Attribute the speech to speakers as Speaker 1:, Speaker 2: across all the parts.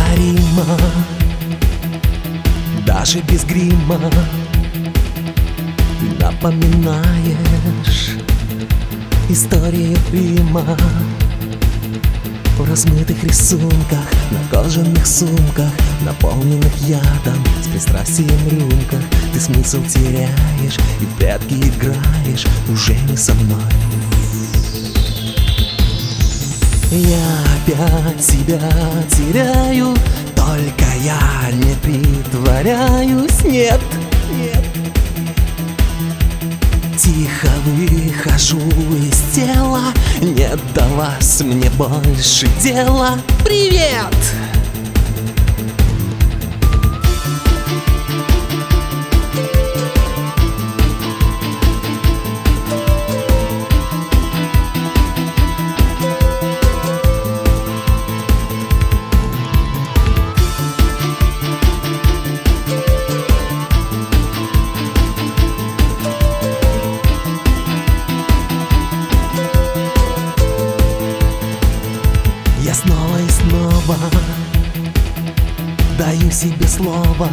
Speaker 1: неповторима, даже без грима. Ты напоминаешь историю Рима в размытых рисунках, на кожаных сумках, наполненных ядом, с пристрастием рюмках. Ты смысл теряешь и в прятки играешь, уже не со мной. Я опять себя теряю, только я не притворяюсь, нет, нет. Тихо выхожу из тела, не до вас мне больше дела. Привет! Я снова и снова даю себе слово,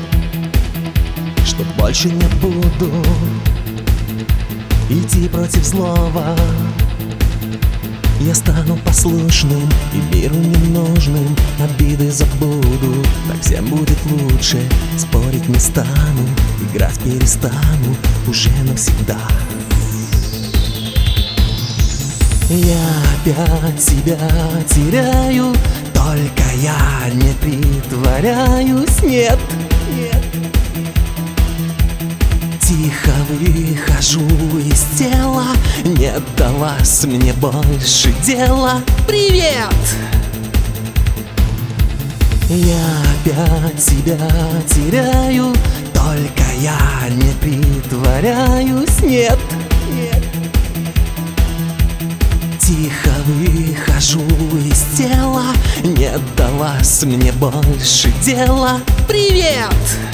Speaker 1: что больше не буду идти против злого. Я стану послушным и миру ненужным, обиды забуду, так всем будет лучше. Спорить не стану, играть перестану уже навсегда. Я опять себя теряю, только я не притворяюсь, нет, нет. Тихо выхожу из тела, не до вас мне больше дела. Привет! Я опять себя теряю, только я не притворяюсь, нет, нет. Тихо выхожу из тела, не до вас мне больше дела. Привет!